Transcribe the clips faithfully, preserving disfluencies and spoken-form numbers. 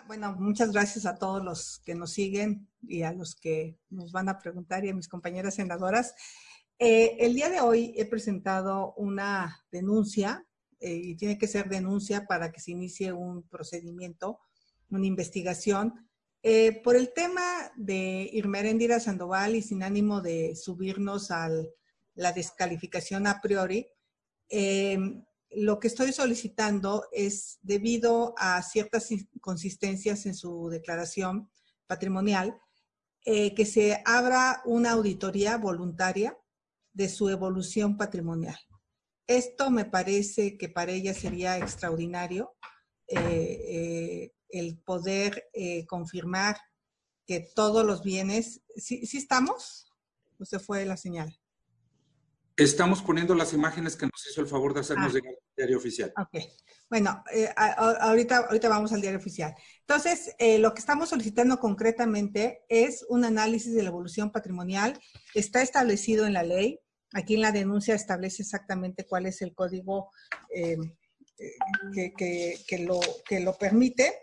Bueno, muchas gracias a todos los que nos siguen y a los que nos van a preguntar y a mis compañeras senadoras. Eh, el día de hoy he presentado una denuncia eh, y tiene que ser denuncia para que se inicie un procedimiento, una investigación, eh, por el tema de Irma Eréndira Sandoval y sin ánimo de subirnos a la descalificación a priori. Eh, Lo que estoy solicitando es, debido a ciertas inconsistencias en su declaración patrimonial, eh, que se abra una auditoría voluntaria de su evolución patrimonial. Esto me parece que para ella sería extraordinario, eh, eh, el poder eh, confirmar que todos los bienes... ¿Sí, sí estamos? ¿O se fue la señal? Estamos poniendo las imágenes que nos hizo el favor de hacernos Ah, llegar al diario oficial. Ok. Bueno, eh, a, a, ahorita, ahorita vamos al diario oficial. Entonces, eh, lo que estamos solicitando concretamente es un análisis de la evolución patrimonial. Está establecido en la ley. Aquí en la denuncia establece exactamente cuál es el código eh, que, que, que, lo, que lo permite.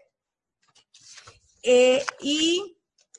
Eh, y,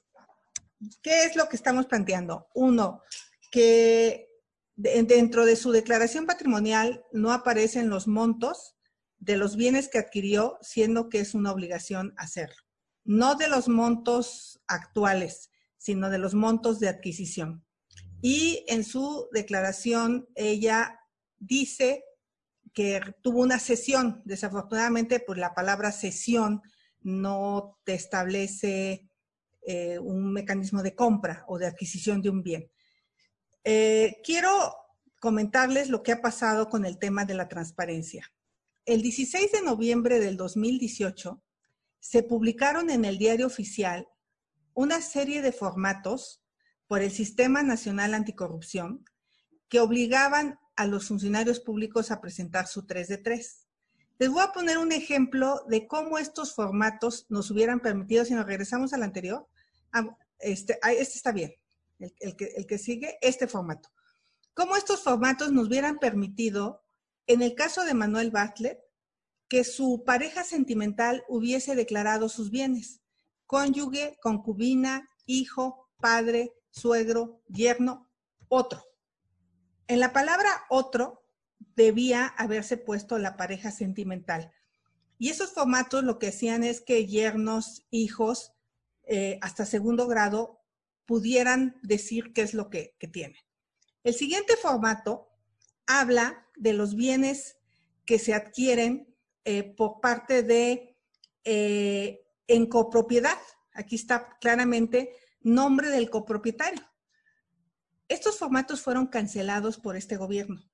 ¿qué es lo que estamos planteando? Uno, que dentro de su declaración patrimonial no aparecen los montos de los bienes que adquirió, siendo que es una obligación hacerlo. No de los montos actuales, sino de los montos de adquisición. Y en su declaración ella dice que tuvo una cesión. Desafortunadamente, pues la palabra cesión no te establece eh, un mecanismo de compra o de adquisición de un bien. Eh, quiero comentarles lo que ha pasado con el tema de la transparencia. El dieciséis de noviembre del dos mil dieciocho se publicaron en el Diario Oficial una serie de formatos por el Sistema Nacional Anticorrupción que obligaban a los funcionarios públicos a presentar su tres de tres. Les voy a poner un ejemplo de cómo estos formatos nos hubieran permitido, si nos regresamos al anterior, este, este está bien, el, el, que, el que sigue, este formato. Cómo estos formatos nos hubieran permitido, en el caso de Manuel Bartlett, que su pareja sentimental hubiese declarado sus bienes: cónyuge, concubina, hijo, padre, suegro, yerno, otro. En la palabra otro debía haberse puesto la pareja sentimental. Y esos formatos lo que hacían es que yernos, hijos, eh, hasta segundo grado, pudieran decir qué es lo que, que tienen. El siguiente formato habla de los bienes que se adquieren eh, por parte de eh, en copropiedad. Aquí está claramente nombre del copropietario. Estos formatos fueron cancelados por este gobierno.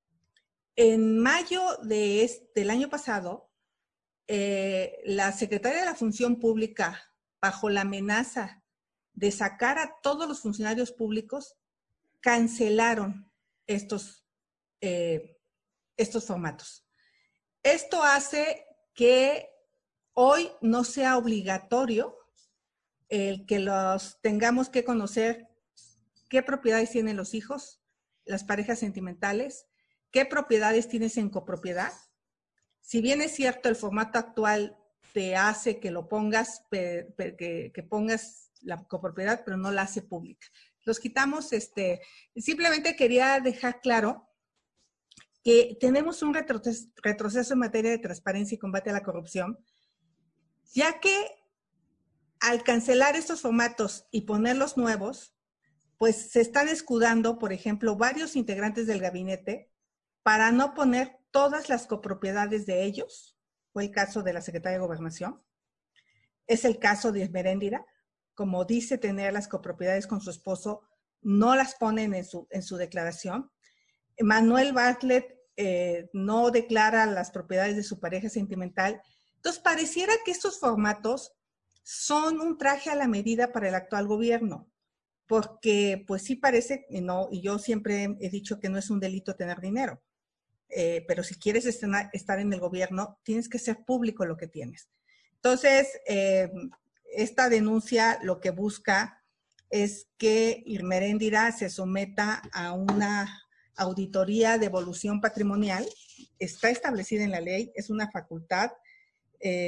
En mayo de este, del año pasado, eh, la secretaria de la Función Pública, bajo la amenaza de sacar a todos los funcionarios públicos, cancelaron estos, eh, estos formatos. Esto hace que hoy no sea obligatorio el que los tengamos que conocer qué propiedades tienen los hijos, las parejas sentimentales, qué propiedades tienes en copropiedad. Si bien es cierto, el formato actual te hace que lo pongas, que, que pongas la copropiedad, pero no la hace pública. Los quitamos, este, simplemente quería dejar claro que tenemos un retroceso, retroceso en materia de transparencia y combate a la corrupción, ya que al cancelar estos formatos y ponerlos nuevos, pues se están escudando, por ejemplo, varios integrantes del gabinete para no poner todas las copropiedades de ellos. Fue el caso de la secretaria de Gobernación. Es el caso de Irma Eréndira. Como dice tener las copropiedades con su esposo, no las ponen en su, en su declaración. Manuel Bartlett eh, no declara las propiedades de su pareja sentimental. Entonces, pareciera que estos formatos son un traje a la medida para el actual gobierno, porque pues sí parece, y, no, y yo siempre he dicho que no es un delito tener dinero, eh, pero si quieres estar en el gobierno, tienes que ser público lo que tienes. Entonces, eh, esta denuncia lo que busca es que Irma Eréndira se someta a una auditoría de evolución patrimonial. Está establecida en la ley, es una facultad. Eh,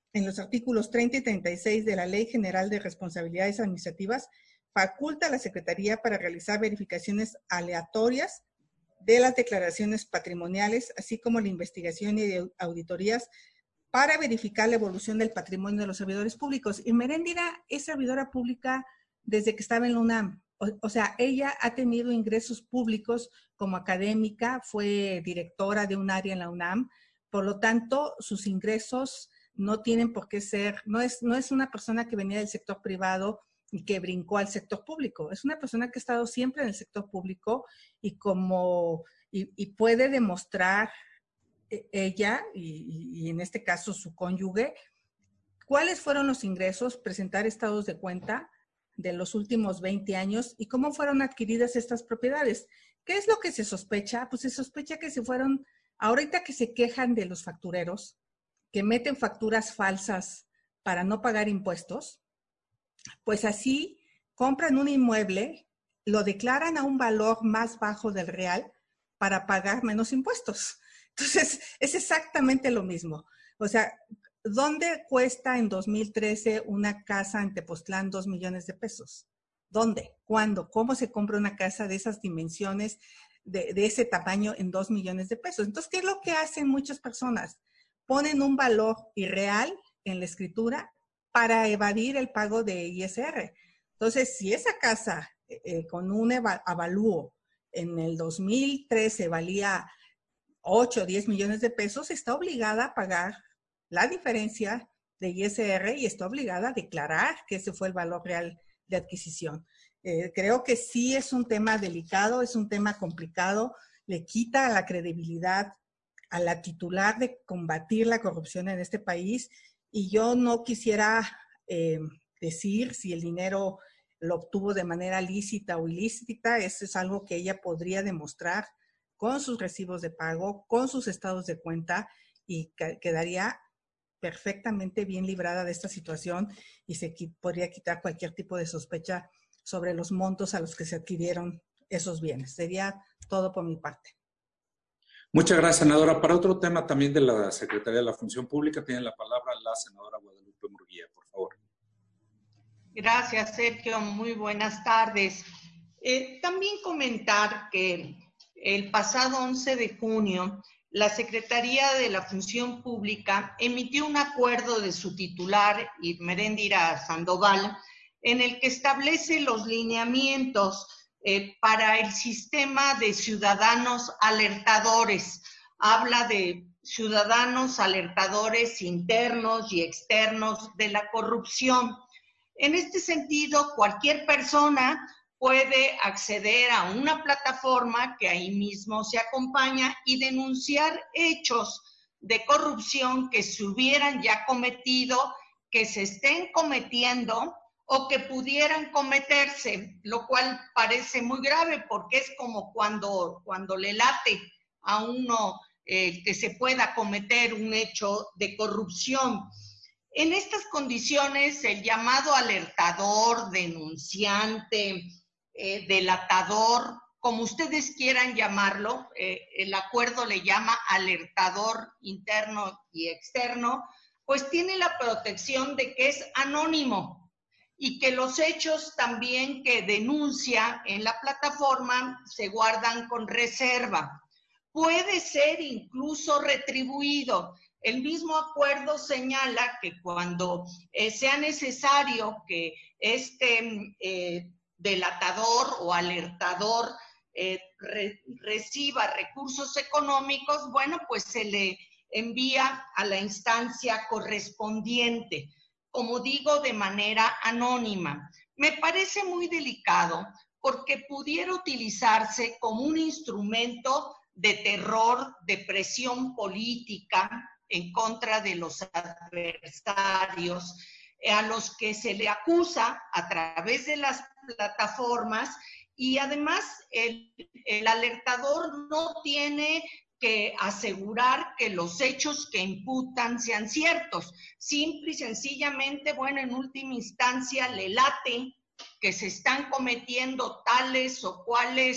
en los artículos treinta y treinta y seis de la Ley General de Responsabilidades Administrativas, faculta a la Secretaría para realizar verificaciones aleatorias de las declaraciones patrimoniales, así como la investigación y de auditorías para verificar la evolución del patrimonio de los servidores públicos. Y Meréndira es servidora pública desde que estaba en la UNAM. O, o sea, ella ha tenido ingresos públicos como académica, fue directora de un área en la UNAM, por lo tanto, sus ingresos no tienen por qué ser, no es, no es una persona que venía del sector privado y que brincó al sector público. Es una persona que ha estado siempre en el sector público y, como, y, y puede demostrar ella, y, y en este caso su cónyuge, cuáles fueron los ingresos, presentar estados de cuenta de los últimos veinte años y cómo fueron adquiridas estas propiedades. ¿Qué es lo que se sospecha? Pues se sospecha que se fueron, ahorita que se quejan de los factureros, que meten facturas falsas para no pagar impuestos, pues así compran un inmueble, lo declaran a un valor más bajo del real para pagar menos impuestos. Entonces, es exactamente lo mismo. O sea, ¿dónde cuesta en dos mil trece una casa en Tepoztlán dos millones de pesos? ¿Dónde? ¿Cuándo? ¿Cómo se compra una casa de esas dimensiones, de, de ese tamaño en dos millones de pesos? Entonces, ¿qué es lo que hacen muchas personas? Ponen un valor irreal en la escritura para evadir el pago de I S R. Entonces, si esa casa eh, con un avalúo en el dos mil trece valía ocho o diez millones de pesos, está obligada a pagar la diferencia de I S R y está obligada a declarar que ese fue el valor real de adquisición. Eh, creo que sí es un tema delicado, es un tema complicado, le quita la credibilidad a la titular de combatir la corrupción en este país, y yo no quisiera eh, decir si el dinero lo obtuvo de manera lícita o ilícita. Eso es algo que ella podría demostrar con sus recibos de pago, con sus estados de cuenta, y quedaría perfectamente bien librada de esta situación y se podría quitar cualquier tipo de sospecha sobre los montos a los que se adquirieron esos bienes. Sería todo por mi parte. Muchas gracias, senadora. Para otro tema también de la Secretaría de la Función Pública, tiene la palabra la senadora Guadalupe Murguía, por favor. Gracias, Sergio. Muy buenas tardes. Eh, también comentar que el pasado once de junio, la Secretaría de la Función Pública emitió un acuerdo de su titular, Meréndira Sandoval, en el que establece los lineamientos eh, para el sistema de ciudadanos alertadores. Habla de ciudadanos alertadores internos y externos de la corrupción. En este sentido, cualquier persona puede acceder a una plataforma que ahí mismo se acompaña y denunciar hechos de corrupción que se hubieran ya cometido, que se estén cometiendo o que pudieran cometerse, lo cual parece muy grave porque es como cuando, cuando le late a uno eh, que se pueda cometer un hecho de corrupción. En estas condiciones, el llamado alertador, denunciante, eh, delatador, como ustedes quieran llamarlo, eh, el acuerdo le llama alertador interno y externo, pues tiene la protección de que es anónimo y que los hechos también que denuncia en la plataforma se guardan con reserva. Puede ser incluso retribuido. El mismo acuerdo señala que cuando eh, sea necesario que este eh, delatador o alertador eh, re, reciba recursos económicos, bueno, pues se le envía a la instancia correspondiente, como digo, de manera anónima. Me parece muy delicado porque pudiera utilizarse como un instrumento de terror, de presión política en contra de los adversarios, a los que se le acusa a través de las plataformas, y además el, el alertador no tiene que asegurar que los hechos que imputan sean ciertos. Simple y sencillamente, bueno, en última instancia le late que se están cometiendo tales o cuales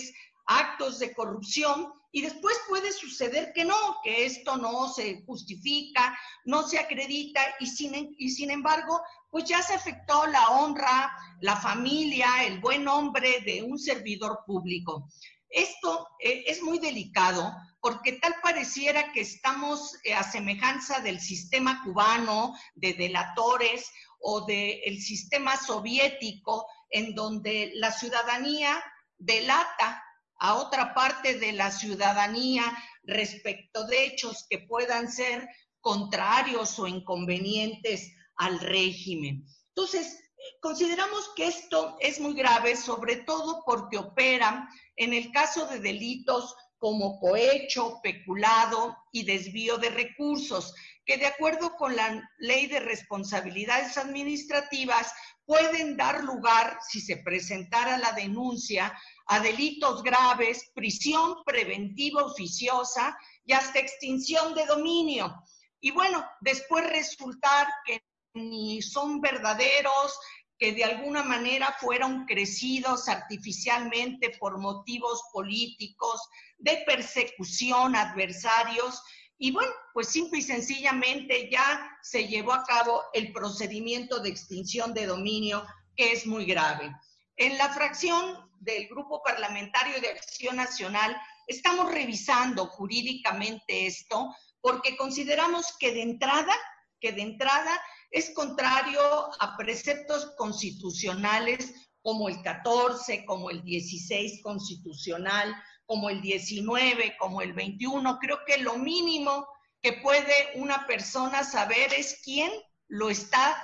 actos de corrupción, y después puede suceder que no, que esto no se justifica, no se acredita, y sin, y sin embargo, pues ya se afectó la honra, la familia, el buen nombre de un servidor público. Esto eh, es muy delicado porque tal pareciera que estamos eh, a semejanza del sistema cubano de delatores o del sistema soviético, en donde la ciudadanía delata a otra parte de la ciudadanía respecto de hechos que puedan ser contrarios o inconvenientes al régimen. Entonces, consideramos que esto es muy grave, sobre todo porque opera en el caso de delitos como cohecho, peculado y desvío de recursos, que de acuerdo con la Ley de Responsabilidades Administrativas pueden dar lugar, si se presentara la denuncia, a delitos graves, prisión preventiva oficiosa y hasta extinción de dominio. Y bueno, después resultar que ni son verdaderos, que de alguna manera fueron crecidos artificialmente por motivos políticos, de persecución a adversarios, y bueno, pues simple y sencillamente ya se llevó a cabo el procedimiento de extinción de dominio, que es muy grave. En la fracción del Grupo Parlamentario de Acción Nacional estamos revisando jurídicamente esto, porque consideramos que de entrada, que de entrada es contrario a preceptos constitucionales como el catorce, como el dieciséis constitucional, como el diecinueve, como el veintiuno. Creo que lo mínimo que puede una persona saber es quién lo está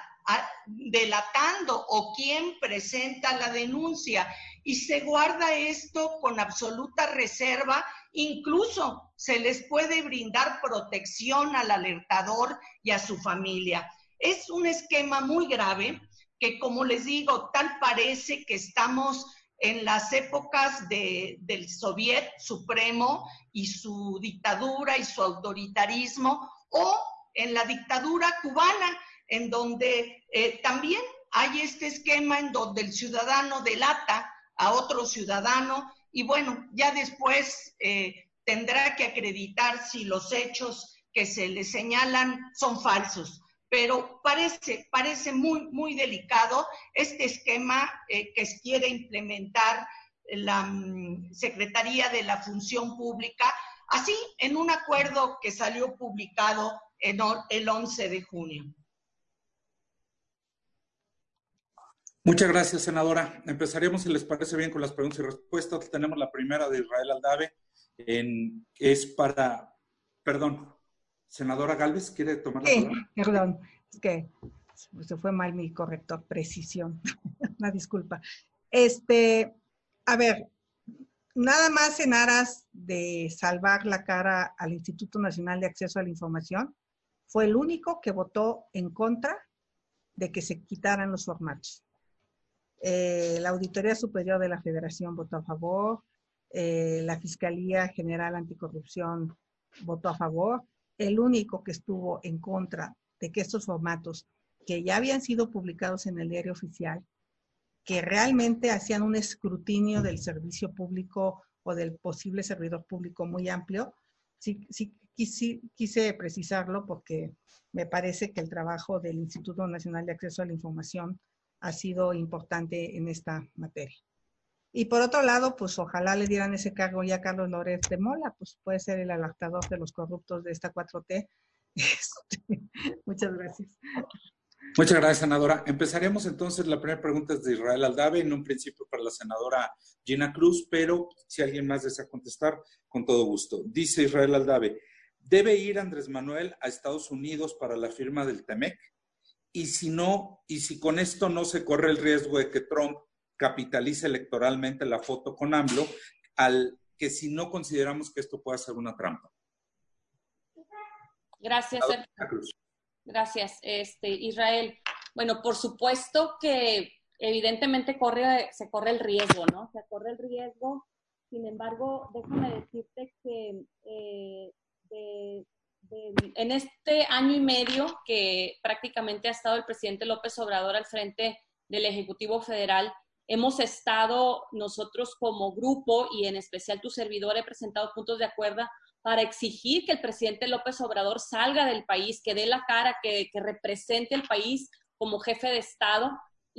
delatando o quién presenta la denuncia. Y se guarda esto con absoluta reserva, incluso se les puede brindar protección al alertador y a su familia. Es un esquema muy grave que, como les digo, tal parece que estamos en las épocas de, del Soviet Supremo y su dictadura y su autoritarismo, o en la dictadura cubana, en donde eh, también hay este esquema en donde el ciudadano delata a otro ciudadano y bueno, ya después eh, tendrá que acreditar si los hechos que se le señalan son falsos. Pero parece, parece muy, muy delicado este esquema eh, que quiere implementar la um, Secretaría de la Función Pública, así en un acuerdo que salió publicado en, el once de junio. Muchas gracias, senadora. Empezaremos, si les parece bien, con las preguntas y respuestas. Tenemos la primera de Israel Aldave, en, es para, perdón, senadora Gálvez, ¿quiere tomar la sí, palabra? Perdón, es que se fue mal mi corrector, precisión. Una disculpa. Este, a ver, nada más en aras de salvar la cara al Instituto Nacional de Acceso a la Información, fue el único que votó en contra de que se quitaran los formatos. Eh, la Auditoría Superior de la Federación votó a favor, eh, la Fiscalía General Anticorrupción votó a favor. El único que estuvo en contra de que estos formatos, que ya habían sido publicados en el diario oficial, que realmente hacían un escrutinio del servicio público o del posible servidor público muy amplio, sí, sí quise, quise precisarlo porque me parece que el trabajo del Instituto Nacional de Acceso a la Información ha sido importante en esta materia. Y por otro lado, pues ojalá le dieran ese cargo ya a Carlos Loret de Mola, pues puede ser el alertador de los corruptos de esta cuatro T. Muchas gracias. Muchas gracias, senadora. Empezaremos entonces, la primera pregunta es de Israel Aldave, en un principio para la senadora Gina Cruz, pero si alguien más desea contestar, con todo gusto. Dice Israel Aldave, ¿debe ir Andrés Manuel a Estados Unidos para la firma del TEMEC? Y si no, y si con esto no se corre el riesgo de que Trump capitalice electoralmente la foto con AMLO, al que si no consideramos que esto pueda ser una trampa. Gracias, Sergio. Gracias, este, Israel. Bueno, por supuesto que evidentemente corre, se corre el riesgo, ¿no? Se corre el riesgo. Sin embargo, déjame decirte que eh, de, de, en este año y medio que prácticamente ha estado el presidente López Obrador al frente del Ejecutivo Federal, hemos estado nosotros como grupo y en especial tu servidor he presentado puntos de acuerdo para exigir que el presidente López Obrador salga del país, que dé la cara, que, que represente el país como jefe de Estado.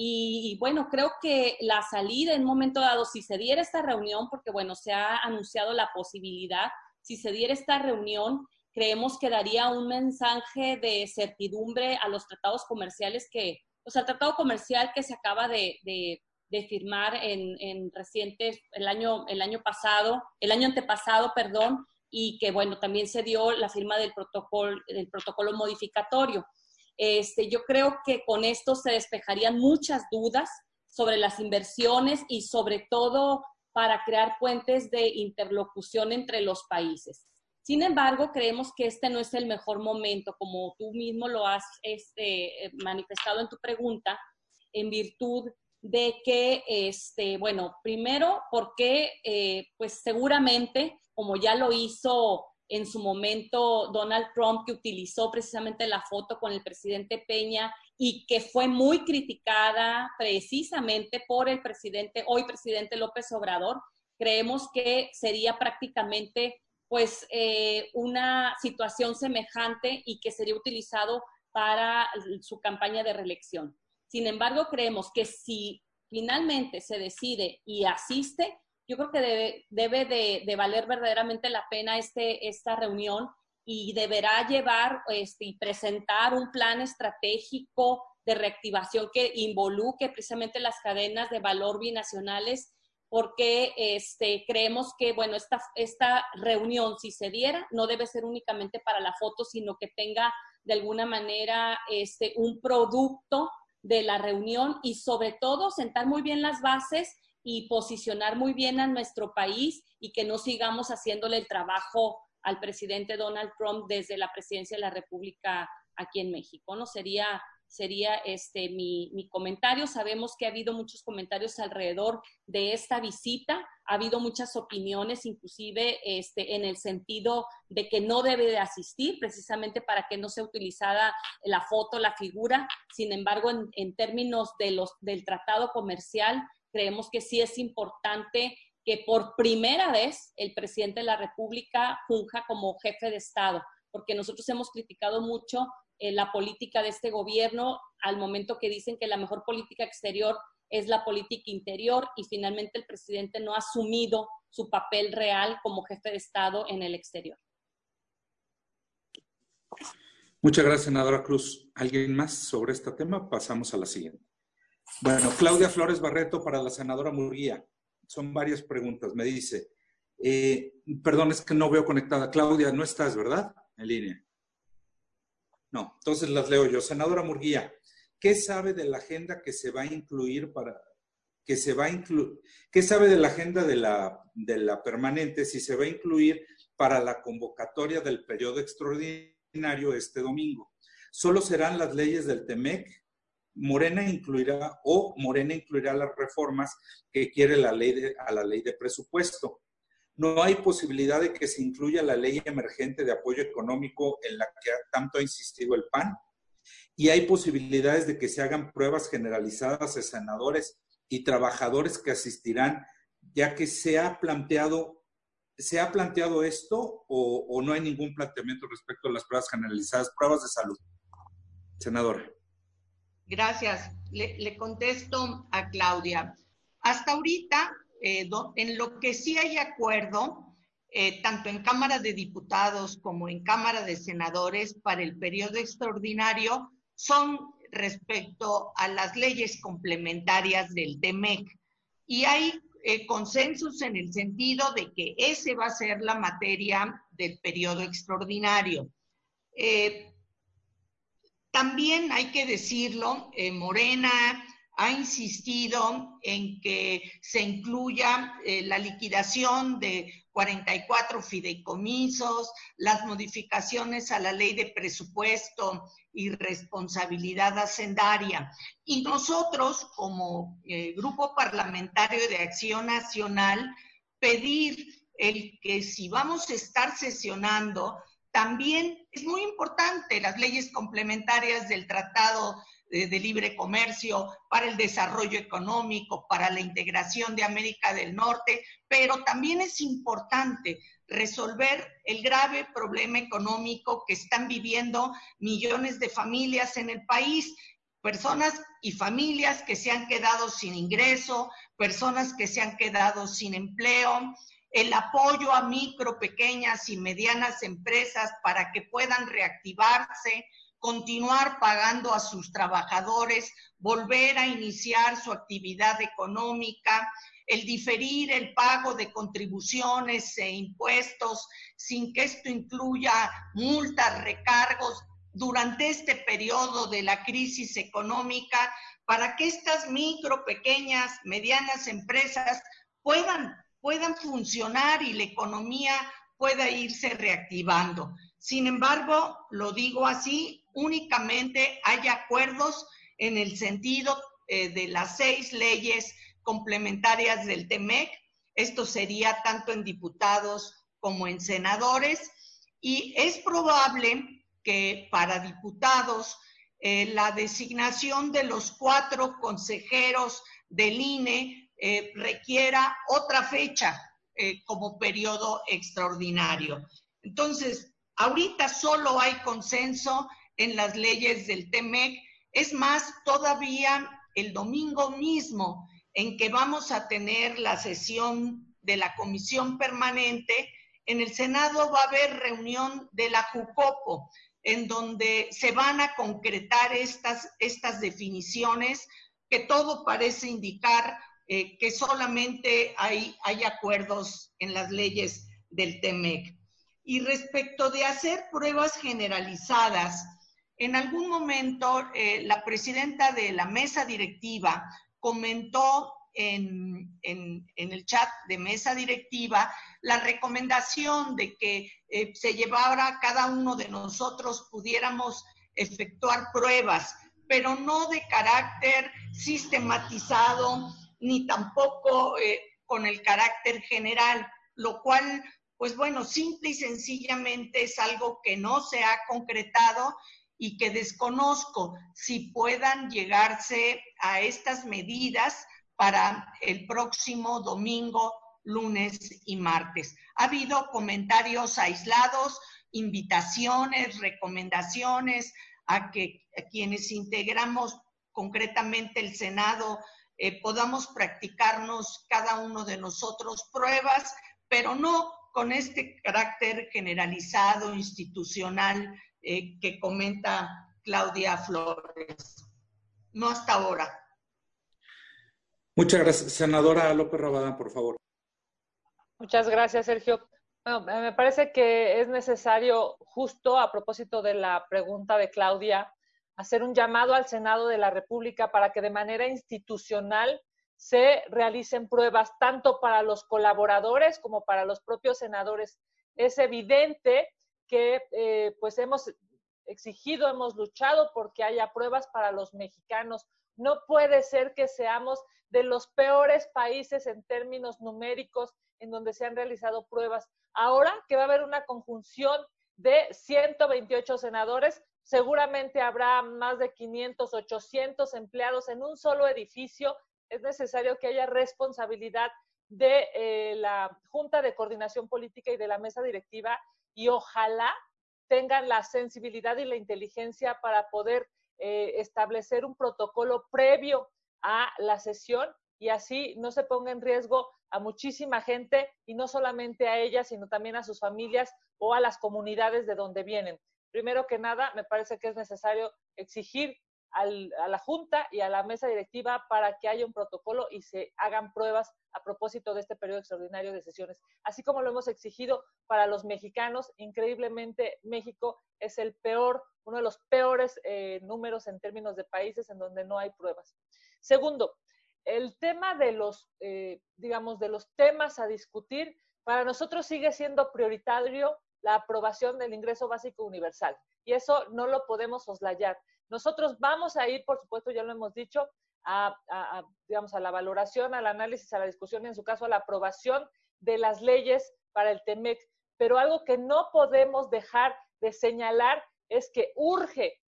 Y, y bueno, creo que la salida en un momento dado, si se diera esta reunión, porque bueno, se ha anunciado la posibilidad, si se diera esta reunión, creemos que daría un mensaje de certidumbre a los tratados comerciales que, o sea, el tratado comercial que se acaba de, de, de firmar en, en recientes, el año, el año pasado, el año antepasado, perdón, y que bueno, también se dio la firma del protocolo, del protocolo modificatorio. Este, yo creo que con esto se despejarían muchas dudas sobre las inversiones y sobre todo para crear puentes de interlocución entre los países. Sin embargo, creemos que este no es el mejor momento, como tú mismo lo has este, manifestado en tu pregunta, en virtud de que, este, bueno, primero, porque eh, pues seguramente, como ya lo hizo en su momento Donald Trump, que utilizó precisamente la foto con el presidente Peña y que fue muy criticada precisamente por el presidente, hoy presidente López Obrador, creemos que sería prácticamente pues eh, una situación semejante y que sería utilizado para su campaña de reelección. Sin embargo, creemos que si finalmente se decide y asiste, yo creo que debe, debe de, de valer verdaderamente la pena este, esta reunión y deberá llevar este, y presentar un plan estratégico de reactivación que involucre precisamente las cadenas de valor binacionales, porque este, creemos que, bueno, esta, esta reunión, si se diera, no debe ser únicamente para la foto, sino que tenga de alguna manera este, un producto de la reunión y sobre todo sentar muy bien las bases y posicionar muy bien a nuestro país y que no sigamos haciéndole el trabajo al presidente Donald Trump desde la presidencia de la República aquí en México, ¿no? Sería, sería este mi, mi comentario. Sabemos que ha habido muchos comentarios alrededor de esta visita, ha habido muchas opiniones, inclusive este, en el sentido de que no debe de asistir, precisamente para que no sea utilizada la foto, la figura. Sin embargo, en, en términos de los, del tratado comercial, creemos que sí es importante que por primera vez el presidente de la República funja como jefe de Estado, porque nosotros hemos criticado mucho eh, la política de este gobierno al momento que dicen que la mejor política exterior es la política interior y finalmente el presidente no ha asumido su papel real como jefe de Estado en el exterior. Muchas gracias, senadora Cruz. ¿Alguien más sobre este tema? Pasamos a la siguiente. Bueno, Claudia Flores Barreto para la senadora Murguía. Son varias preguntas. Me dice, eh, perdón, es que no veo conectada. Claudia, no estás, ¿verdad? En línea. No, entonces las leo yo. Senadora Murguía, ¿qué sabe de la agenda que se va a incluir para, que se va a incluir, qué sabe de la agenda de la, de la permanente si se va a incluir para la convocatoria del periodo extraordinario este domingo? ¿Solo serán las leyes del TEMEC? Morena incluirá o Morena incluirá las reformas que quiere la ley de, a la ley de presupuesto. No hay posibilidad de que se incluya la ley emergente de apoyo económico en la que tanto ha insistido el P A N. Y hay posibilidades de que se hagan pruebas generalizadas a senadores y trabajadores que asistirán, ya que se ha planteado, ¿se ha planteado esto o, o no hay ningún planteamiento respecto a las pruebas generalizadas, pruebas de salud? Senadora. Gracias. Le, le contesto a Claudia. Hasta ahorita, eh, do, en lo que sí hay acuerdo, eh, tanto en Cámara de Diputados como en Cámara de Senadores para el periodo extraordinario, son respecto a las leyes complementarias del TEMEC. Y hay eh, consensos en el sentido de que ese va a ser la materia del periodo extraordinario. Eh, También hay que decirlo, eh, Morena ha insistido en que se incluya eh, la liquidación de cuarenta y cuatro fideicomisos, las modificaciones a la ley de presupuesto y responsabilidad hacendaria. Y nosotros, como eh, Grupo Parlamentario de Acción Nacional, pedir el que si vamos a estar sesionando, también es muy importante las leyes complementarias del Tratado de, de libre comercio, para el desarrollo económico, para la integración de América del Norte, pero también es importante resolver el grave problema económico que están viviendo millones de familias en el país, personas y familias que se han quedado sin ingreso, personas que se han quedado sin empleo, el apoyo a micro, pequeñas y medianas empresas para que puedan reactivarse, continuar pagando a sus trabajadores, volver a iniciar su actividad económica, el diferir el pago de contribuciones e impuestos sin que esto incluya multas, recargos durante este periodo de la crisis económica, para que estas micro, pequeñas, medianas empresas puedan, puedan funcionar y la economía pueda irse reactivando. Sin embargo, lo digo así, únicamente hay acuerdos en el sentido eh, de las seis leyes complementarias del T M E C. Esto sería tanto en diputados como en senadores, y es probable que para diputados eh, la designación de los cuatro consejeros del I N E eh, requiera otra fecha eh, como periodo extraordinario. Entonces, ahorita solo hay consenso en las leyes del T M E C. Es más, todavía el domingo mismo en que vamos a tener la sesión de la comisión permanente, en el Senado va a haber reunión de la Jucopo, en donde se van a concretar estas, estas definiciones, que todo parece indicar eh, que solamente hay, hay acuerdos en las leyes del T M E C. Y respecto de hacer pruebas generalizadas, en algún momento eh, la presidenta de la mesa directiva comentó en, en, en el chat de mesa directiva la recomendación de que eh, se llevara cada uno de nosotros, pudiéramos efectuar pruebas, pero no de carácter sistematizado, ni tampoco eh, con el carácter general, lo cual, pues bueno, simple y sencillamente es algo que no se ha concretado y que desconozco si puedan llegarse a estas medidas para el próximo domingo, lunes y martes. Ha habido comentarios aislados, invitaciones, recomendaciones a que a quienes integramos concretamente el Senado eh, podamos practicarnos cada uno de nosotros pruebas, pero no con este carácter generalizado, institucional, Eh, que comenta Claudia Flores. No hasta ahora. Muchas gracias. Senadora López Rabadán, por favor. Muchas gracias, Sergio. Bueno, me parece que es necesario, justo a propósito de la pregunta de Claudia, hacer un llamado al Senado de la República para que de manera institucional se realicen pruebas tanto para los colaboradores como para los propios senadores. Es evidente que eh, pues hemos exigido, hemos luchado porque haya pruebas para los mexicanos. No puede ser que seamos de los peores países en términos numéricos en donde se han realizado pruebas. Ahora que va a haber una conjunción de ciento veintiocho senadores, seguramente habrá más de quinientos, ochocientos empleados en un solo edificio. Es necesario que haya responsabilidad de eh, la Junta de Coordinación Política y de la mesa directiva, y ojalá tengan la sensibilidad y la inteligencia para poder eh, establecer un protocolo previo a la sesión y así no se ponga en riesgo a muchísima gente, y no solamente a ellas, sino también a sus familias o a las comunidades de donde vienen. Primero que nada, me parece que es necesario exigir al, a la Junta y a la mesa directiva para que haya un protocolo y se hagan pruebas a propósito de este periodo extraordinario de sesiones, así como lo hemos exigido para los mexicanos. Increíblemente, México es el peor, uno de los peores eh, números en términos de países en donde no hay pruebas. Segundo, el tema de los, eh, digamos, de los temas a discutir, para nosotros sigue siendo prioritario la aprobación del ingreso básico universal, y eso no lo podemos soslayar. Nosotros vamos a ir, por supuesto, ya lo hemos dicho, a, a, a, digamos, a la valoración, al análisis, a la discusión, y en su caso a la aprobación de las leyes para el T M E C, pero algo que no podemos dejar de señalar es que urge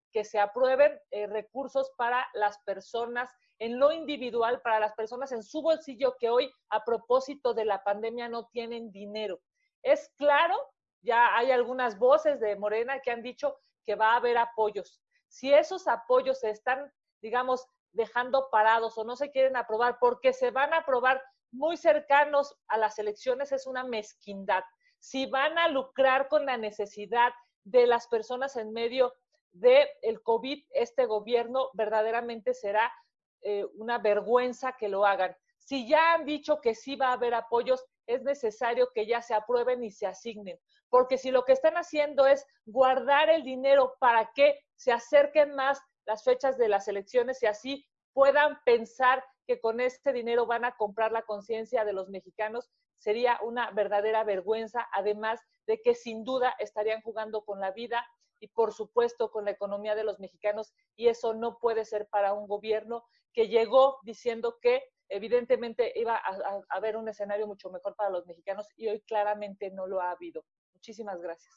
que se aprueben eh, recursos para las personas en lo individual, para las personas en su bolsillo que hoy, a propósito de la pandemia, no tienen dinero. Es claro, ya hay algunas voces de Morena que han dicho que va a haber apoyos. Si esos apoyos se están, digamos, dejando parados o no se quieren aprobar porque se van a aprobar muy cercanos a las elecciones, es una mezquindad. Si van a lucrar con la necesidad de las personas en medio del COVID, este gobierno verdaderamente será eh, una vergüenza que lo hagan. Si ya han dicho que sí va a haber apoyos, es necesario que ya se aprueben y se asignen, porque si lo que están haciendo es guardar el dinero para que se acerquen más las fechas de las elecciones y así puedan pensar que con este dinero van a comprar la conciencia de los mexicanos, sería una verdadera vergüenza, además de que sin duda estarían jugando con la vida y por supuesto con la economía de los mexicanos, y eso no puede ser para un gobierno que llegó diciendo que evidentemente iba a, a, a haber un escenario mucho mejor para los mexicanos y hoy claramente no lo ha habido. Muchísimas gracias.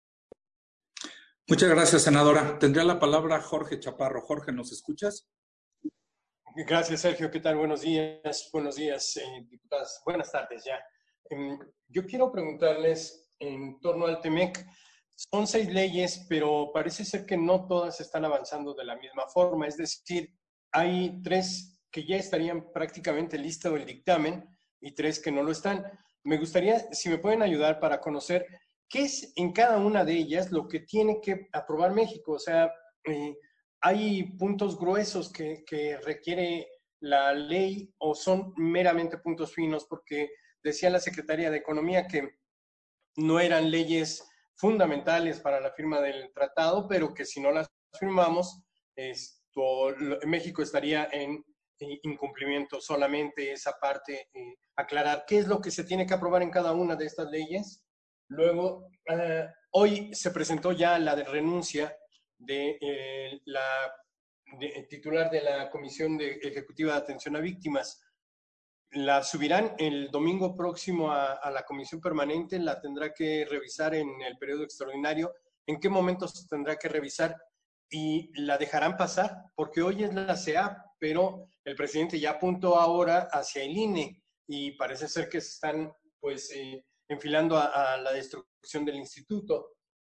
Muchas gracias, senadora. Tendría la palabra Jorge Chaparro. Jorge, ¿nos escuchas? Gracias, Sergio. ¿Qué tal? Buenos días. Buenos días, eh, diputadas. Buenas tardes ya. Eh, yo quiero preguntarles en torno al TEMEC. Son seis leyes, pero parece ser que no todas están avanzando de la misma forma. Es decir, hay tres que ya estarían prácticamente listo el dictamen y tres que no lo están. Me gustaría, si me pueden ayudar para conocer qué es en cada una de ellas lo que tiene que aprobar México. O sea, eh, ¿hay puntos gruesos que, que requiere la ley o son meramente puntos finos? Porque decía la Secretaría de Economía que no eran leyes fundamentales para la firma del tratado, pero que si no las firmamos, esto, México estaría en incumplimiento. Solamente esa parte, eh, aclarar qué es lo que se tiene que aprobar en cada una de estas leyes. Luego, eh, hoy se presentó ya la de renuncia de eh, la de, titular de la Comisión de Ejecutiva de Atención a Víctimas. La subirán el domingo próximo a, a la Comisión Permanente, la tendrá que revisar en el periodo extraordinario. ¿En qué momento se tendrá que revisar? Y la dejarán pasar, porque hoy es la C E A P, pero el presidente ya apuntó ahora hacia el I N E y parece ser que se están pues eh, enfilando a, a la destrucción del instituto.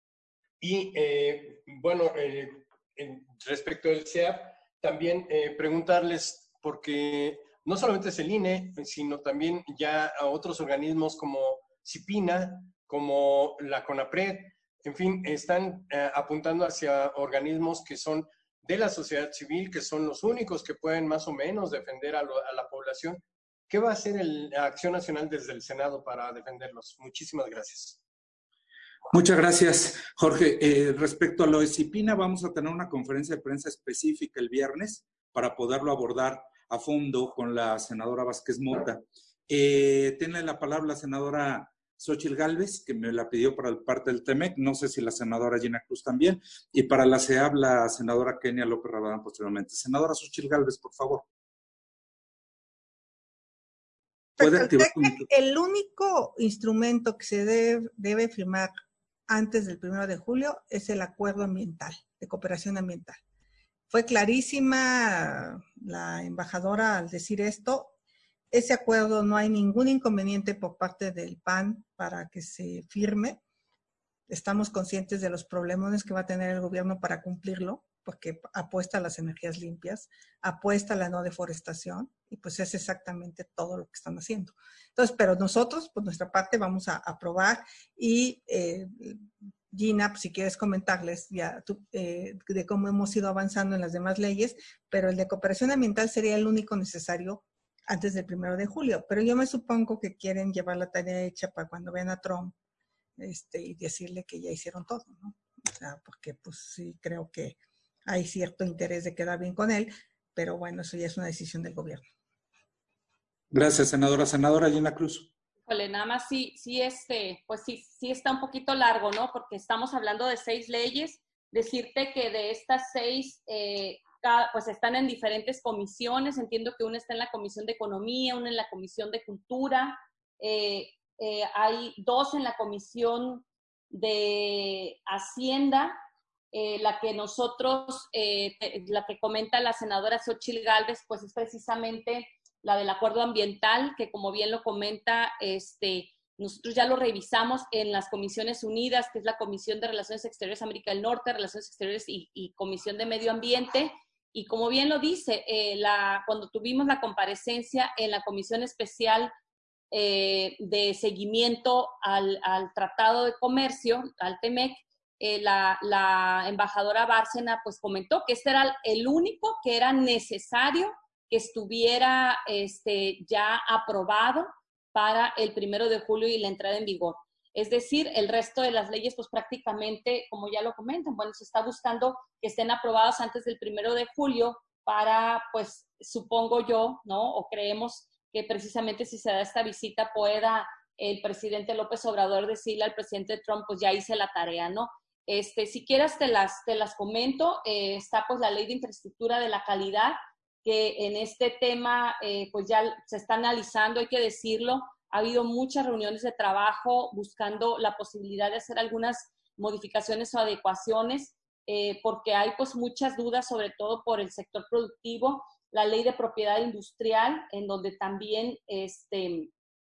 Y eh, bueno, eh, en, respecto al C E A P, también eh, preguntarles, porque no solamente es el I N E, sino también ya a otros organismos como CIPINA, como la CONAPRED, en fin, están eh, apuntando hacia organismos que son de la sociedad civil, que son los únicos que pueden más o menos defender a, lo, a la población. ¿Qué va a hacer el, la Acción Nacional desde el Senado para defenderlos? Muchísimas gracias. Muchas gracias, Jorge. Eh, respecto a lo de CIPINA, vamos a tener una conferencia de prensa específica el viernes para poderlo abordar a fondo con la senadora Vázquez Mota. Eh, tiene la palabra la senadora Xóchitl Gálvez, que me la pidió para el parte del TEMEC, no sé si la senadora Gina Cruz también, y para la C E A B la senadora Kenia López Rabadán posteriormente. Senadora Xóchitl Gálvez, por favor. ¿Puede activar su... El único instrumento que se debe, debe firmar antes del primero de julio es el acuerdo ambiental, de cooperación ambiental. Fue clarísima la embajadora al decir esto. Ese acuerdo no hay ningún inconveniente por parte del P A N para que se firme. Estamos conscientes de los problemas que va a tener el gobierno para cumplirlo, porque apuesta a las energías limpias, apuesta a la no deforestación, y pues es exactamente todo lo que están haciendo. Entonces, pero nosotros, por nuestra parte, vamos a aprobar y eh, Gina, pues, si quieres comentarles ya tú, eh, de cómo hemos ido avanzando en las demás leyes, pero el de cooperación ambiental sería el único necesario antes del primero de julio. Pero yo me supongo que quieren llevar la tarea hecha para cuando vean a Trump este, y decirle que ya hicieron todo, ¿no? O sea, porque pues sí creo que hay cierto interés de quedar bien con él, pero bueno, eso ya es una decisión del gobierno. Gracias, senadora. Senadora Gina Cruz. Híjole, nada más sí, sí, este, pues sí, sí está un poquito largo, ¿no? Porque estamos hablando de seis leyes. Decirte que de estas seis, eh, cada, pues están en diferentes comisiones. Entiendo que una está en la Comisión de Economía, una en la Comisión de Cultura. Eh, eh, hay dos en la Comisión de Hacienda Eh, la que nosotros, eh, la que comenta la senadora Xóchitl Gálvez, pues es precisamente la del acuerdo ambiental, que como bien lo comenta, este, nosotros ya lo revisamos en las Comisiones Unidas, que es la Comisión de Relaciones Exteriores América del Norte, Relaciones Exteriores y, y Comisión de Medio Ambiente, y como bien lo dice, eh, la, cuando tuvimos la comparecencia en la Comisión Especial eh, de Seguimiento al, al Tratado de Comercio, al T M E C, Eh, la, la embajadora Bárcena pues comentó que este era el único que era necesario que estuviera este, ya aprobado para el primero de julio y la entrada en vigor. Es decir, el resto de las leyes pues prácticamente, como ya lo comentan, bueno, se está buscando que estén aprobadas antes del primero de julio para, pues, supongo yo, ¿no? O creemos que precisamente si se da esta visita pueda el presidente López Obrador decirle al presidente Trump, pues ya hice la tarea, ¿no? Este, si quieres te las, te las comento, eh, está pues la Ley de Infraestructura de la Calidad, que en este tema eh, pues ya se está analizando, hay que decirlo, ha habido muchas reuniones de trabajo buscando la posibilidad de hacer algunas modificaciones o adecuaciones, eh, porque hay pues muchas dudas, sobre todo por el sector productivo, la Ley de Propiedad Industrial, en donde también, este,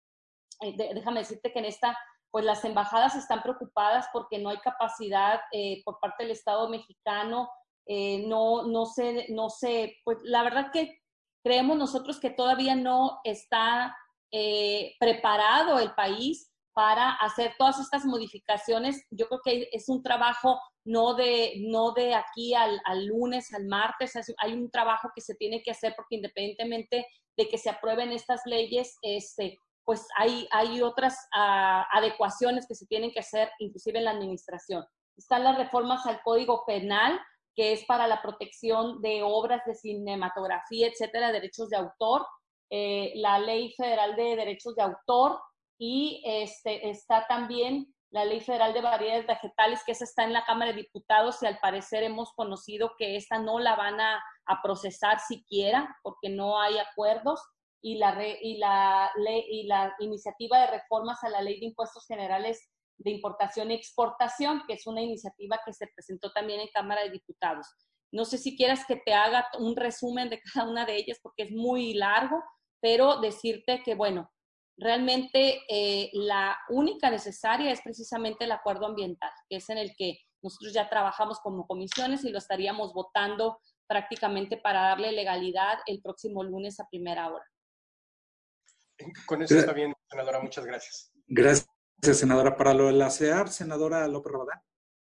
eh, de, déjame decirte que en esta pues las embajadas están preocupadas porque no hay capacidad eh, por parte del Estado mexicano, eh, no, no sé, no sé, pues la verdad que creemos nosotros que todavía no está eh, preparado el país para hacer todas estas modificaciones. Yo creo que es un trabajo no de, no de aquí al, al lunes, al martes, hay un trabajo que se tiene que hacer porque independientemente de que se aprueben estas leyes, este, pues hay, hay otras uh, adecuaciones que se tienen que hacer, inclusive en la administración. Están las reformas al Código Penal, que es para la protección de obras de cinematografía, etcétera, derechos de autor, eh, la Ley Federal de Derechos de Autor, y este, está también la Ley Federal de Variedades Vegetales, que esa está en la Cámara de Diputados, y al parecer hemos conocido que esta no la van a, a procesar siquiera, porque no hay acuerdos. Y la, re, y, la ley, y la iniciativa de reformas a la Ley de Impuestos Generales de Importación y Exportación, que es una iniciativa que se presentó también en Cámara de Diputados. No sé si quieras que te haga un resumen de cada una de ellas, porque es muy largo, pero decirte que, bueno, realmente eh, la única necesaria es precisamente el acuerdo ambiental, que es en el que nosotros ya trabajamos como comisiones y lo estaríamos votando prácticamente para darle legalidad el próximo lunes a primera hora. Con eso está bien, senadora. Muchas gracias. Gracias, senadora. Para lo de la C E A R, senadora López Rabadán.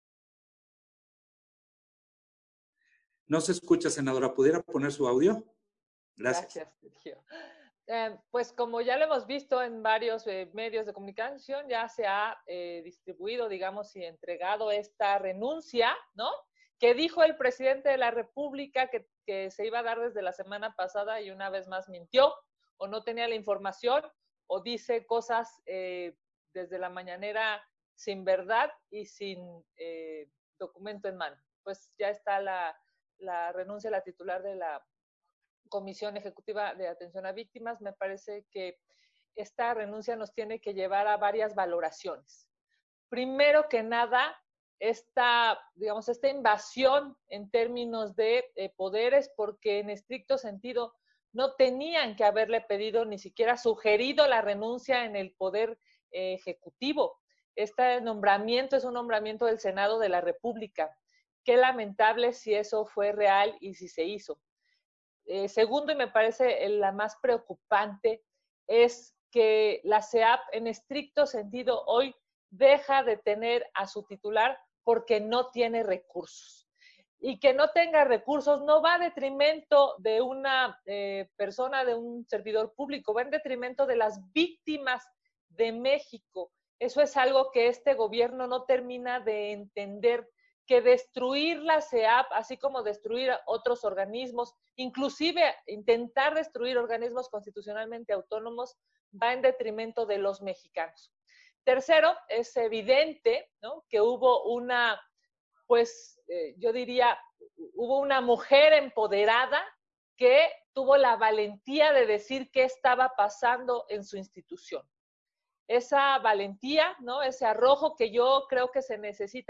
No se escucha, senadora. ¿Pudiera poner su audio? Gracias. Gracias, Sergio. Eh, pues como ya lo hemos visto en varios eh, medios de comunicación, ya se ha eh, distribuido, digamos, y entregado esta renuncia, ¿no? Que dijo el presidente de la República que, que se iba a dar desde la semana pasada y una vez más mintió, o no tenía la información, o dice cosas eh, desde la mañanera sin verdad y sin eh, documento en mano. Pues ya está la, la renuncia de la titular de la Comisión Ejecutiva de Atención a Víctimas. Me parece que esta renuncia nos tiene que llevar a varias valoraciones. Primero que nada, esta, digamos, esta invasión en términos de eh, poderes, porque en estricto sentido no tenían que haberle pedido, ni siquiera sugerido la renuncia en el Poder eh, Ejecutivo. Este nombramiento es un nombramiento del Senado de la República. Qué lamentable si eso fue real y si se hizo. Eh, segundo, y me parece la más preocupante, es que la C E A P en estricto sentido hoy deja de tener a su titular porque no tiene recursos. Y que no tenga recursos no va a detrimento de una eh, persona, de un servidor público, va en detrimento de las víctimas de México. Eso es algo que este gobierno no termina de entender, que destruir la C E A P, así como destruir otros organismos, inclusive intentar destruir organismos constitucionalmente autónomos, va en detrimento de los mexicanos. Tercero, es evidente, ¿no?, que hubo una, pues eh, yo diría, hubo una mujer empoderada que tuvo la valentía de decir qué estaba pasando en su institución. Esa valentía, ¿no?, ese arrojo que yo creo que se necesita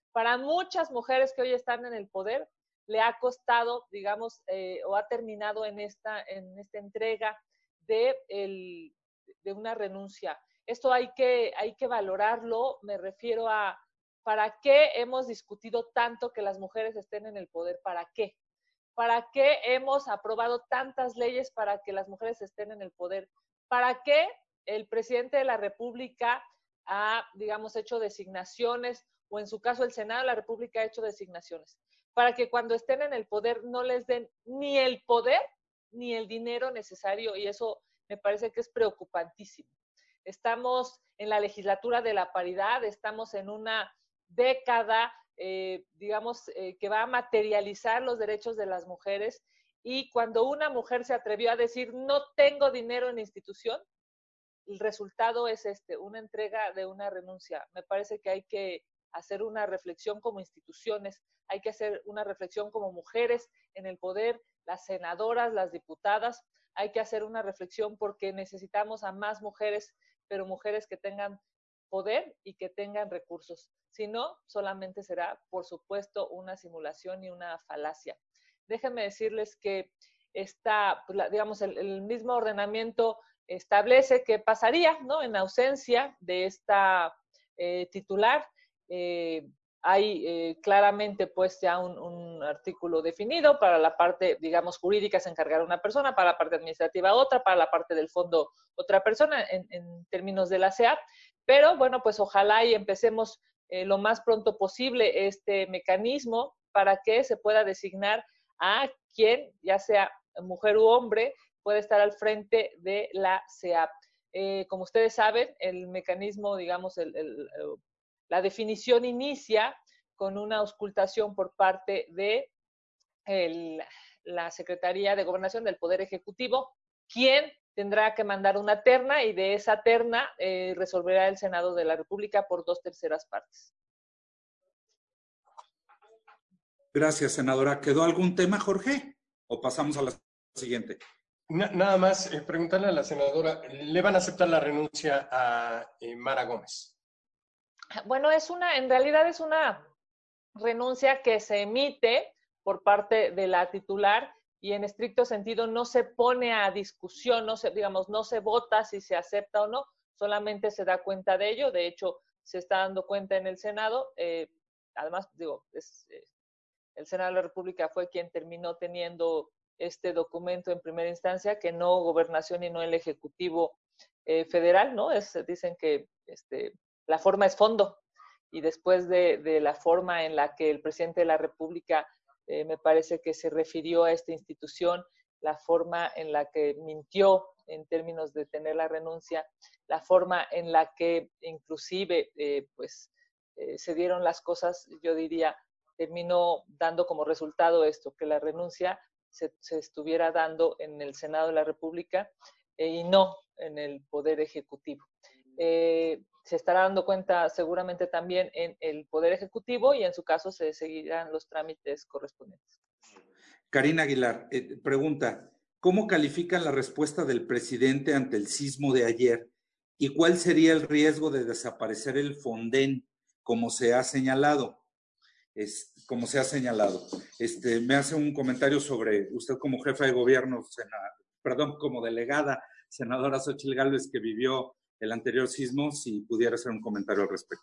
Para muchas mujeres que hoy están en el poder, le ha costado, digamos, eh, o ha terminado en esta, en esta entrega de, el, de una renuncia. Esto hay que, hay que valorarlo, me refiero a ¿para qué hemos discutido tanto que las mujeres estén en el poder? ¿Para qué? ¿Para qué hemos aprobado tantas leyes para que las mujeres estén en el poder? ¿Para qué el presidente de la República ha, digamos, hecho designaciones, o en su caso el Senado de la República ha hecho designaciones? Para que cuando estén en el poder no les den ni el poder ni el dinero necesario, y eso me parece que es preocupantísimo. Estamos en la legislatura de la paridad, estamos en una década, eh, digamos, eh, que va a materializar los derechos de las mujeres, y cuando una mujer se atrevió a decir no tengo dinero en la institución, el resultado es este, una entrega de una renuncia. Me parece que hay que hacer una reflexión como instituciones, hay que hacer una reflexión como mujeres en el poder, las senadoras, las diputadas, hay que hacer una reflexión porque necesitamos a más mujeres, pero mujeres que tengan poder y que tengan recursos. Si no, solamente será, por supuesto, una simulación y una falacia. Déjenme decirles que esta, digamos, el, el mismo ordenamiento establece qué pasaría, ¿no?, en ausencia de esta eh, titular. Eh, hay eh, claramente pues ya un, un artículo definido. Para la parte, digamos, jurídica se encargará una persona, para la parte administrativa otra, para la parte del fondo otra persona, en, en términos de la C E A. Pero bueno, pues ojalá y empecemos eh, lo más pronto posible este mecanismo para que se pueda designar a quien, ya sea mujer u hombre, puede estar al frente de la C E A. Eh, como ustedes saben, el mecanismo, digamos, el, el, el, la definición inicia con una auscultación por parte de el, la Secretaría de Gobernación del Poder Ejecutivo, quien tendrá que mandar una terna, y de esa terna eh, resolverá el Senado de la República por dos terceras partes. Gracias, senadora. ¿Quedó algún tema, Jorge? ¿O pasamos a la siguiente? Nada más eh, preguntarle a la senadora, ¿le van a aceptar la renuncia a eh, Mara Gómez? Bueno, es una, en realidad es una renuncia que se emite por parte de la titular, y en estricto sentido no se pone a discusión, no se, digamos, no se vota si se acepta o no, solamente se da cuenta de ello. De hecho, se está dando cuenta en el Senado. Eh, además, digo, es, eh, el Senado de la República fue quien terminó teniendo este documento en primera instancia, que no Gobernación y no el Ejecutivo eh, Federal, ¿no? Es, dicen que este, la forma es fondo, y después de, de la forma en la que el presidente de la República eh, me parece que se refirió a esta institución, la forma en la que mintió en términos de tener la renuncia, la forma en la que inclusive eh, pues, eh, se dieron las cosas, yo diría, terminó dando como resultado esto, que la renuncia se, se estuviera dando en el Senado de la República eh, y no en el Poder Ejecutivo. Eh, se estará dando cuenta seguramente también en el Poder Ejecutivo, y en su caso se seguirán los trámites correspondientes. Karina Aguilar, eh, pregunta, ¿cómo califican la respuesta del presidente ante el sismo de ayer? ¿Y cuál sería el riesgo de desaparecer el Fonden, como se ha señalado? Es, como se ha señalado. Este, me hace un comentario sobre usted como jefa de gobierno, sena, perdón, como delegada, senadora Xóchitl Gálvez, que vivió el anterior sismo, si pudiera hacer un comentario al respecto.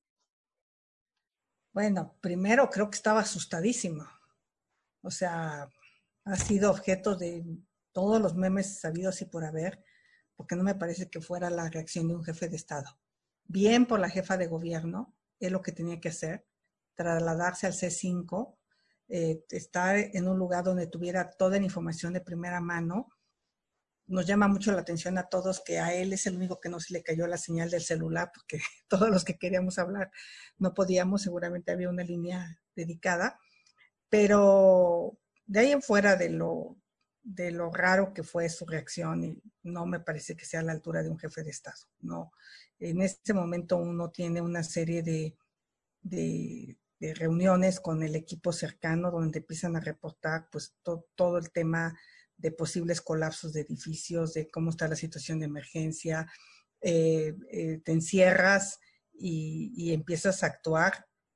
Bueno, primero creo que estaba asustadísima. O sea, ha sido objeto de todos los memes sabidos y por haber, porque no me parece que fuera la reacción de un jefe de Estado. Bien por la jefa de gobierno, es lo que tenía que hacer, trasladarse al C cinco, eh, estar en un lugar donde tuviera toda la información de primera mano. Nos llama mucho la atención a todos que a él es el único que no se le cayó la señal del celular, porque todos los que queríamos hablar no podíamos, seguramente había una línea dedicada, pero de ahí en fuera de lo, de lo raro que fue su reacción, y no me parece que sea a la altura de un jefe de Estado. No, en este momento uno tiene una serie de, de, de reuniones con el equipo cercano donde empiezan a reportar pues to, todo el tema de posibles colapsos de edificios, de cómo está la situación de emergencia. Eh, eh, te encierras y, y empiezas a actuar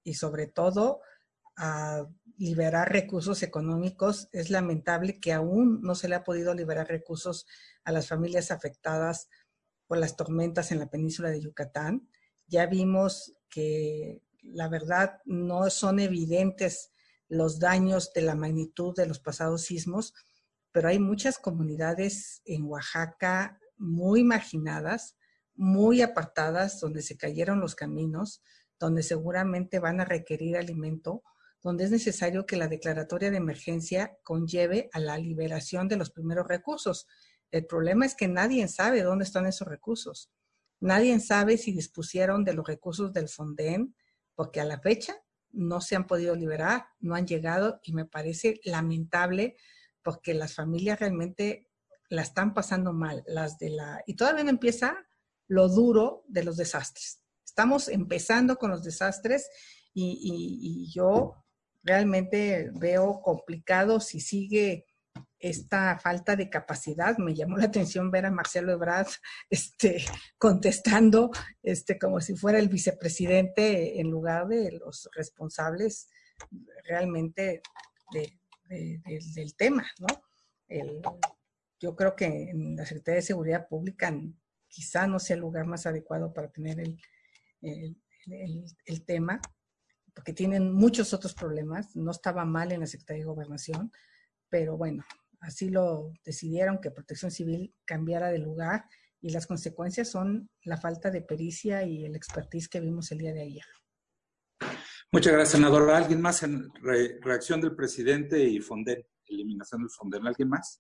y sobre todo a liberar recursos económicos. Es lamentable que aún no se le ha podido liberar recursos a las familias afectadas por las tormentas en la península de Yucatán. Ya vimos que la verdad no son evidentes los daños de la magnitud de los pasados sismos, pero hay muchas comunidades en Oaxaca muy marginadas, muy apartadas, donde se cayeron los caminos, donde seguramente van a requerir alimento, donde es necesario que la declaratoria de emergencia conlleve a la liberación de los primeros recursos. El problema es que nadie sabe dónde están esos recursos. Nadie sabe si dispusieron de los recursos del Fonden, porque a la fecha no se han podido liberar, no han llegado, y me parece lamentable porque las familias realmente la están pasando mal. Las de la, y todavía no empieza lo duro de los desastres. Estamos empezando con los desastres y, y, y yo realmente veo complicado si sigue esta falta de capacidad. Me llamó la atención ver a Marcelo Ebrard este, contestando este, como si fuera el vicepresidente en lugar de los responsables realmente de, de, de, del tema, ¿no? El, yo creo que en la Secretaría de Seguridad Pública quizá no sea el lugar más adecuado para tener el, el, el, el tema, porque tienen muchos otros problemas. No estaba mal en la Secretaría de Gobernación, pero bueno, así lo decidieron, que Protección Civil cambiara de lugar, y las consecuencias son la falta de pericia y el expertise que vimos el día de ayer. Muchas gracias, senadora. ¿Alguien más en re reacción del presidente y Fonden? Eliminación del Fonden. ¿Alguien más?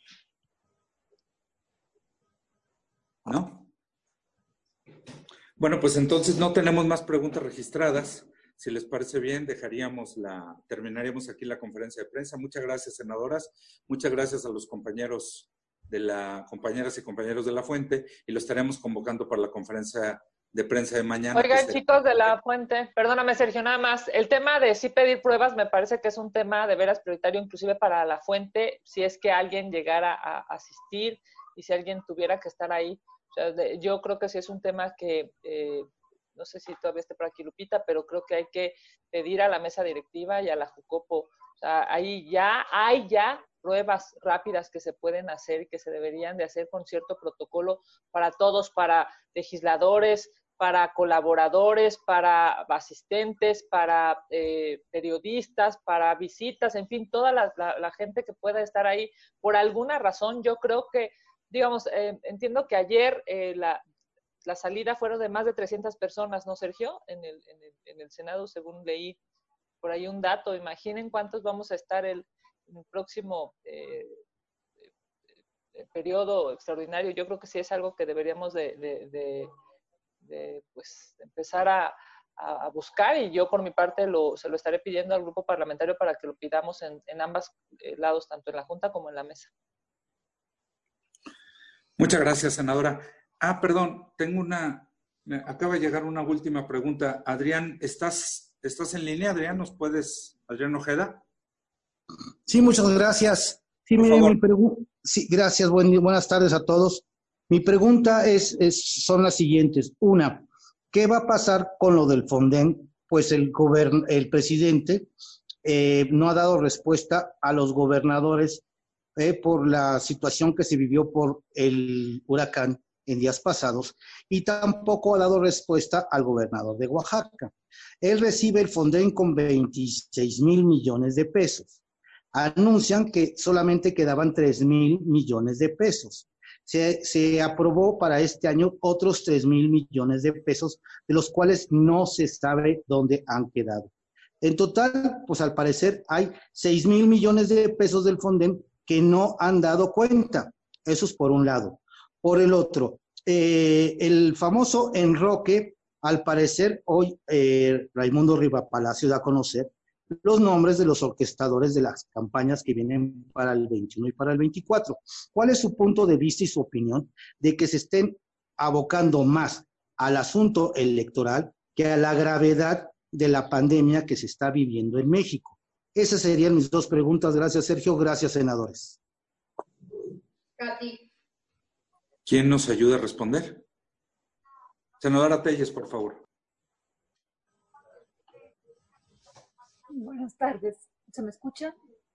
¿No? Bueno, pues entonces no tenemos más preguntas registradas. Si les parece bien, dejaríamos la, terminaríamos aquí la conferencia de prensa. Muchas gracias, senadoras. Muchas gracias a los compañeros de la, compañeras y compañeros de La Fuente, y lo estaremos convocando para la conferencia de prensa de mañana. Oigan, chicos de La Fuente, perdóname, Sergio, nada más. El tema de sí pedir pruebas me parece que es un tema de veras prioritario, inclusive para La Fuente, si es que alguien llegara a asistir y si alguien tuviera que estar ahí. O sea, de, yo creo que sí es un tema que, eh, no sé si todavía esté por aquí Lupita, pero creo que hay que pedir a la mesa directiva y a la Jucopo. O sea, ahí ya hay ya pruebas rápidas que se pueden hacer y que se deberían de hacer con cierto protocolo para todos, para legisladores, para colaboradores, para asistentes, para eh, periodistas, para visitas, en fin, toda la, la, la gente que pueda estar ahí. Por alguna razón, yo creo que, digamos, eh, entiendo que ayer eh, la, la salida fueron de más de trescientas personas, ¿no, Sergio? En el, en el, en el Senado, según leí por ahí un dato. Imaginen cuántos vamos a estar el, en el próximo eh, eh, periodo extraordinario. Yo creo que sí es algo que deberíamos de... de, de de pues empezar a, a, buscar, y yo por mi parte lo, se lo estaré pidiendo al grupo parlamentario para que lo pidamos en, en ambos eh, lados, tanto en la Junta como en la mesa. Muchas gracias, senadora. Ah, perdón, tengo una, acaba de llegar una última pregunta. Adrián, ¿estás, estás en línea, Adrián? ¿Nos puedes, Adrián Ojeda? Sí, muchas gracias. Sí, mire, mi pregunta, sí, gracias, buen, buenas tardes a todos. Mi pregunta es, es, son las siguientes. Una, ¿qué va a pasar con lo del Fonden? Pues el, gobern, el presidente eh, no ha dado respuesta a los gobernadores eh, por la situación que se vivió por el huracán en días pasados, y tampoco ha dado respuesta al gobernador de Oaxaca. Él recibe el Fonden con veintiséis mil millones de pesos. Anuncian que solamente quedaban tres mil millones de pesos. Se, se aprobó para este año otros tres mil millones de pesos, de los cuales no se sabe dónde han quedado. En total, pues al parecer hay seis mil millones de pesos del Fonden que no han dado cuenta. Eso es por un lado. Por el otro, eh, el famoso enroque, al parecer hoy eh, Raimundo Riva Palacio da a conocer los nombres de los orquestadores de las campañas que vienen para el veintiuno y para el veinticuatro. ¿Cuál es su punto de vista y su opinión de que se estén abocando más al asunto electoral que a la gravedad de la pandemia que se está viviendo en México? Esas serían mis dos preguntas. Gracias, Sergio. Gracias, senadores. Katy. ¿Quién nos ayuda a responder? Senadora Telles, por favor. Buenas tardes. ¿Se me escucha?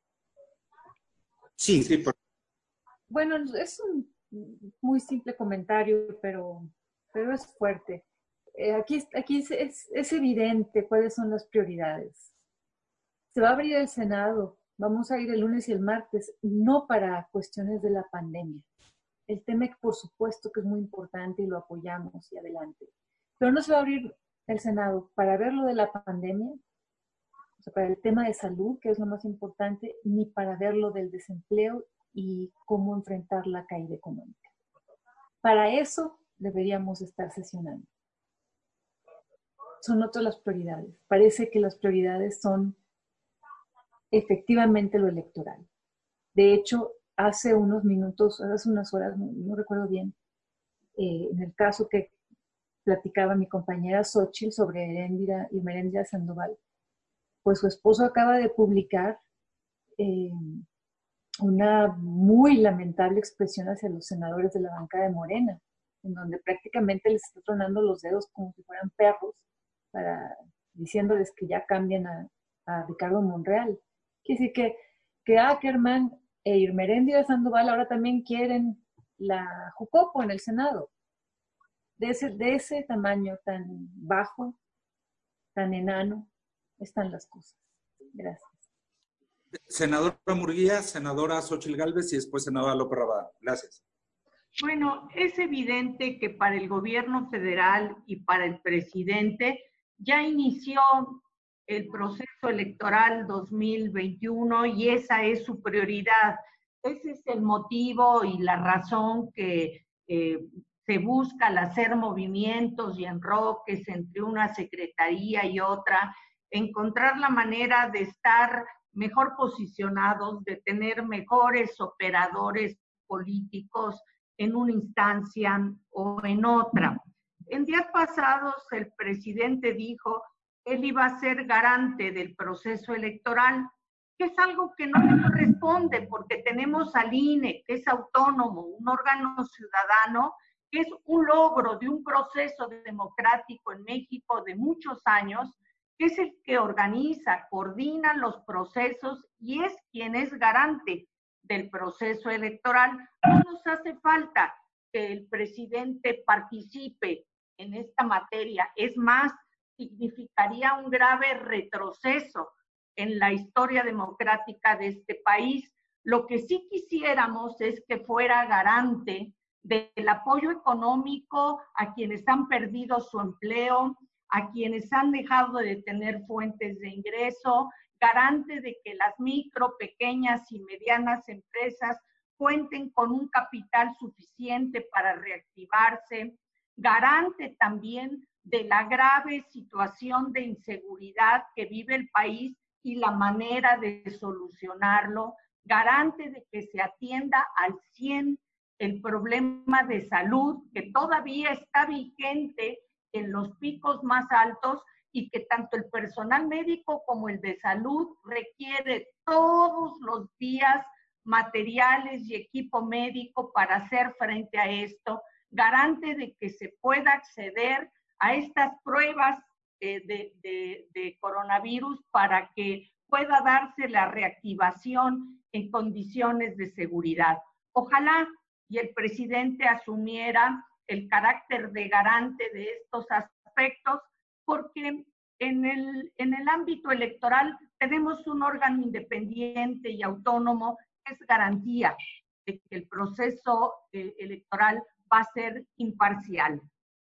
Sí. Sí, por... Bueno, es un muy simple comentario, pero, pero es fuerte. Eh, aquí aquí es, es, es evidente cuáles son las prioridades. Se va a abrir el Senado, vamos a ir el lunes y el martes, no para cuestiones de la pandemia. El TEMEC, por supuesto, que es muy importante y lo apoyamos y adelante. Pero no se va a abrir el Senado para ver lo de la pandemia, o sea, para el tema de salud, que es lo más importante, ni para ver lo del desempleo y cómo enfrentar la caída económica. Para eso deberíamos estar sesionando. Son otras las prioridades. Parece que las prioridades son efectivamente lo electoral. De hecho, hace unos minutos, hace unas horas, no, no recuerdo bien, eh, en el caso que platicaba mi compañera Xochitl sobre Heréndira y Heréndira Sandoval, pues su esposo acaba de publicar eh, una muy lamentable expresión hacia los senadores de la bancada de Morena, en donde prácticamente les está tronando los dedos como si fueran perros, para, diciéndoles que ya cambien a, a Ricardo Monreal. Quiere decir que, que Ackerman e Irmeréndira Sandoval ahora también quieren la Jucopo en el Senado. De ese, de ese tamaño tan bajo, tan enano, están las cosas. Gracias. Senadora Murguía, senadora Xochitl Gálvez y después senadora López Rabadán. Gracias. Bueno, es evidente que para el gobierno federal y para el presidente ya inició el proceso electoral dos mil veintiuno y esa es su prioridad. Ese es el motivo y la razón que eh, se busca al hacer movimientos y enroques entre una secretaría y otra, encontrar la manera de estar mejor posicionados, de tener mejores operadores políticos en una instancia o en otra. En días pasados el presidente dijo que él iba a ser garante del proceso electoral, que es algo que no le corresponde porque tenemos al I N E, que es autónomo, un órgano ciudadano, que es un logro de un proceso democrático en México de muchos años, que es el que organiza, coordina los procesos y es quien es garante del proceso electoral. No nos hace falta que el presidente participe en esta materia. Es más, significaría un grave retroceso en la historia democrática de este país. Lo que sí quisiéramos es que fuera garante del apoyo económico a quienes han perdido su empleo, a quienes han dejado de tener fuentes de ingreso, garante de que las micro, pequeñas y medianas empresas cuenten con un capital suficiente para reactivarse, garante también de la grave situación de inseguridad que vive el país y la manera de solucionarlo, garante de que se atienda al cien el problema de salud que todavía está vigente en los picos más altos y que tanto el personal médico como el de salud requiere todos los días materiales y equipo médico para hacer frente a esto, garante de que se pueda acceder a estas pruebas eh, de, de, de coronavirus para que pueda darse la reactivación en condiciones de seguridad. Ojalá y el presidente asumiera el carácter de garante de estos aspectos, porque en el, en el ámbito electoral tenemos un órgano independiente y autónomo que es garantía de que el proceso eh, electoral va a ser imparcial.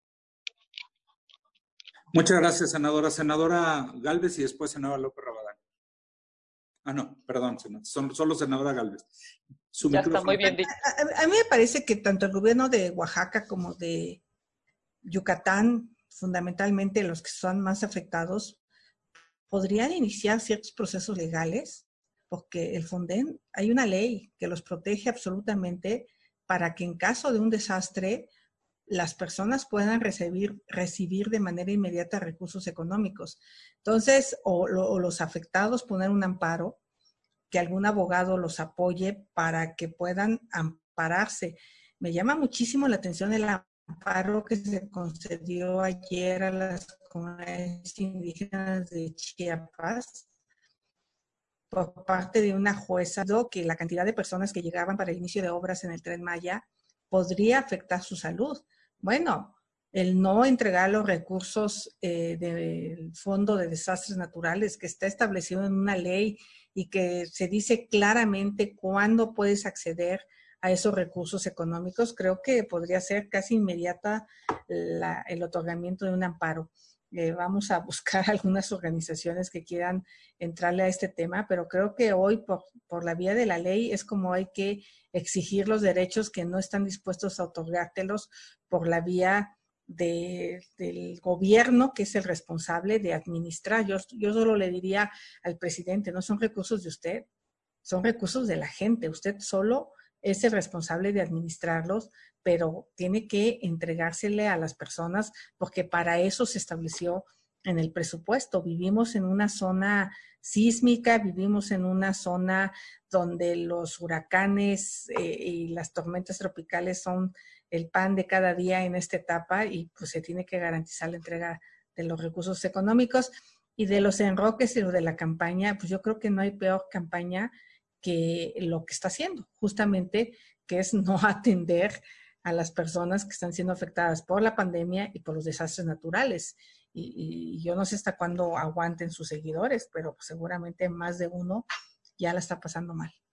Muchas gracias, senadora. Senadora Gálvez y después senadora López Rabadán. Ah, no, perdón, son solo senadora Gálvez. Su ya micrófono. Está muy bien dicho. A, a, a mí me parece que tanto el gobierno de Oaxaca como de Yucatán, fundamentalmente los que son más afectados, podrían iniciar ciertos procesos legales, porque el Fonden, hay una ley que los protege absolutamente para que en caso de un desastre las personas puedan recibir, recibir de manera inmediata recursos económicos. Entonces, o, lo, o los afectados poner un amparo, que algún abogado los apoye para que puedan ampararse. Me llama muchísimo la atención el amparo que se concedió ayer a las comunidades indígenas de Chiapas, por parte de una jueza que la cantidad de personas que llegaban para el inicio de obras en el Tren Maya podría afectar su salud. Bueno, el no entregar los recursos eh, del Fondo de Desastres Naturales que está establecido en una ley y que se dice claramente cuándo puedes acceder a esos recursos económicos, creo que podría ser casi inmediata la, el otorgamiento de un amparo. Eh, vamos a buscar algunas organizaciones que quieran entrarle a este tema, pero creo que hoy por, por la vía de la ley es como hay que exigir los derechos que no están dispuestos a otorgártelos por la vía de, del gobierno, que es el responsable de administrar. Yo, yo solo le diría al presidente, no son recursos de usted, son recursos de la gente. Usted solo es el responsable de administrarlos, pero tiene que entregársele a las personas porque para eso se estableció en el presupuesto. Vivimos en una zona sísmica, vivimos en una zona donde los huracanes eh, y las tormentas tropicales son el pan de cada día en esta etapa y pues se tiene que garantizar la entrega de los recursos económicos y de los enroques y lo de la campaña. Pues yo creo que no hay peor campaña que lo que está haciendo, justamente, que es no atender a las personas que están siendo afectadas por la pandemia y por los desastres naturales. Y, y yo no sé hasta cuándo aguanten sus seguidores, pero seguramente más de uno ya la está pasando mal.